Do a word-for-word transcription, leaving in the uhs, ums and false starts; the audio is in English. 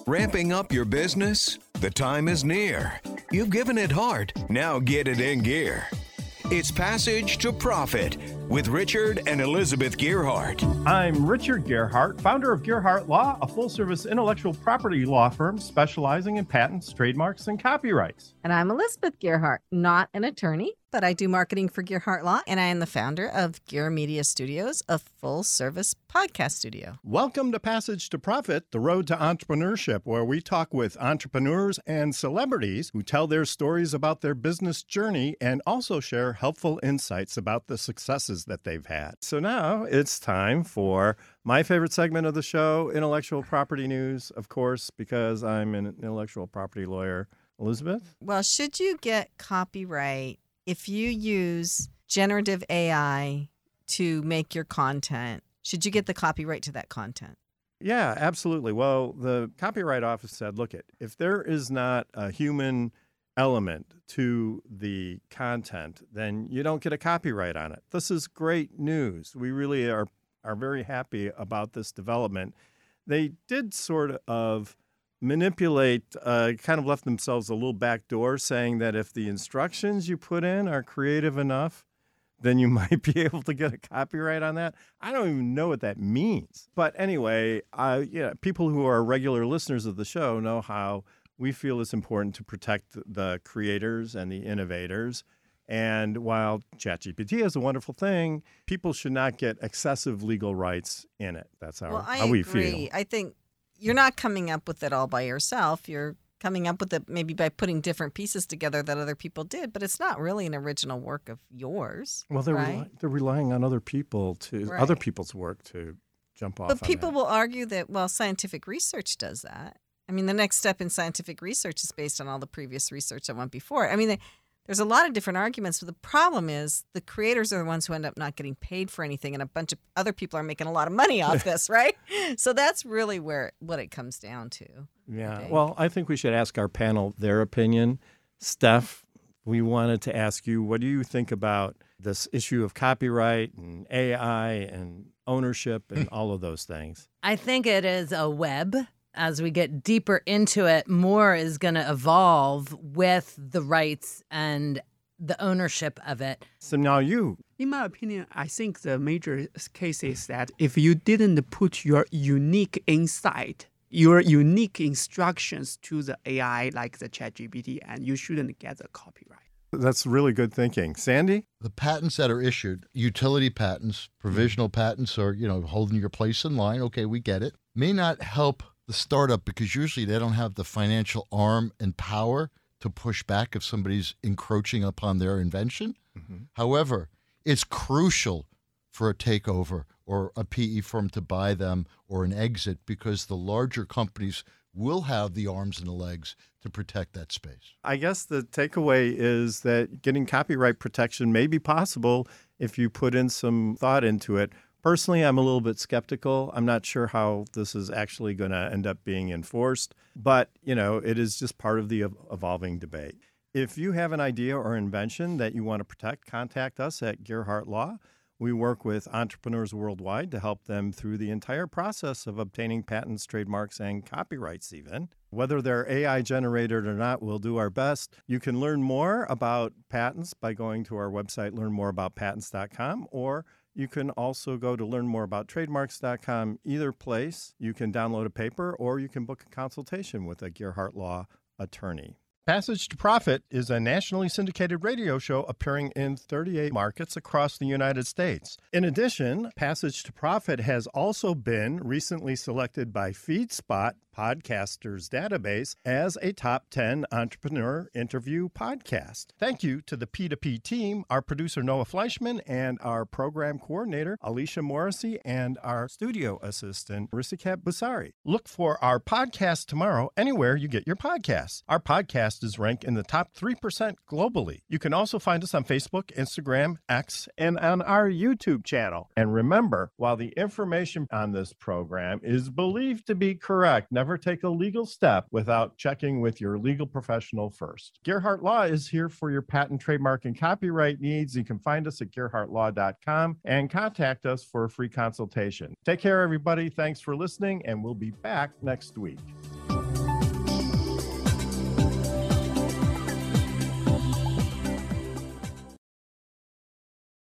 Ramping up your business? The time is near. You've given it heart. Now get it in gear. It's Passage to Profit with Richard and Elizabeth Gearhart. I'm Richard Gearhart, founder of Gearhart Law, a full-service intellectual property law firm specializing in patents, trademarks, and copyrights. And I'm Elizabeth Gearhart, not an attorney, but I do marketing for Gearhart Law, and I am the founder of Gear Media Studios, a full-service podcast studio. Welcome to Passage to Profit, the road to entrepreneurship, where we talk with entrepreneurs and celebrities who tell their stories about their business journey and also share helpful insights about the successes that they've had. So now it's time for my favorite segment of the show, intellectual property news, of course, because I'm an intellectual property lawyer. Elizabeth? Well, should you get copyright if you use generative A I to make your content? Should you get the copyright to that content? Yeah, absolutely. Well, the Copyright Office said, look, it if there is not a human element to the content, then you don't get a copyright on it. This is great news. We really are, are very happy about this development. They did sort of manipulate, uh, kind of left themselves a little back door saying that if the instructions you put in are creative enough, then you might be able to get a copyright on that. I don't even know what that means. But anyway, uh, yeah, people who are regular listeners of the show know how we feel it's important to protect the creators and the innovators. And while ChatGPT is a wonderful thing, people should not get excessive legal rights in it. That's how, well, I how we agree. feel. I think you're not coming up with it all by yourself. You're coming up with it maybe by putting different pieces together that other people did, but it's not really an original work of yours. Well, they're right? rely- they're relying on other people to Right. other people's work to jump off. But on people that. will argue that, well, scientific research does that. I mean, the next step in scientific research is based on all the previous research that went before. I mean, they, there's a lot of different arguments, but the problem is the creators are the ones who end up not getting paid for anything, and a bunch of other people are making a lot of money off this, right? So that's really where what it comes down to. Yeah. I Well, I think we should ask our panel their opinion. Steph, we wanted to ask you, what do you think about this issue of copyright and A I and ownership and all of those things? I think it is a web. As we get deeper into it, more is going to evolve with the rights and the ownership of it. So now you. In my opinion, I think the major case is that if you didn't put your unique insight, your unique instructions to the A I like the ChatGPT, and you shouldn't get the copyright. That's really good thinking. Sandy? The patents that are issued, utility patents, provisional patents, or, you know, holding your place in line, okay, we get it, may not help the startup because usually they don't have the financial arm and power to push back if somebody's encroaching upon their invention. Mm-hmm. However, it's crucial for a takeover or a P E firm to buy them or an exit because the larger companies will have the arms and the legs to protect that space. I guess the takeaway is that getting copyright protection may be possible if you put in some thought into it. Personally, I'm a little bit skeptical. I'm not sure how this is actually going to end up being enforced, but, you know, it is just part of the evolving debate. If you have an idea or invention that you want to protect, contact us at Gearhart Law. We work with entrepreneurs worldwide to help them through the entire process of obtaining patents, trademarks, and copyrights even. Whether they're A I generated or not, we'll do our best. You can learn more about patents by going to our website, learn more about patents dot com, or you can also go to learn more about trademarks dot com. Either place, you can download a paper or you can book a consultation with a Gearhart Law attorney. Passage to Profit is a nationally syndicated radio show appearing in thirty-eight markets across the United States. In addition, Passage to Profit has also been recently selected by FeedSpot Podcasters Database as a top ten entrepreneur interview podcast. Thank you to the P two P team, our producer Noah Fleischman, and our program coordinator Alicia Morrissey, and our studio assistant Risikat Busari. Look for our podcast tomorrow anywhere you get your podcasts. Our podcast is ranked in the top three percent globally. You can also find us on Facebook, Instagram, X, and on our YouTube channel. And remember, while the information on this program is believed to be correct, never take a legal step without checking with your legal professional first. Gearhart Law is here for your patent, trademark, and copyright needs. You can find us at gearhart law dot com and contact us for a free consultation. Take care, everybody. Thanks for listening, and we'll be back next week.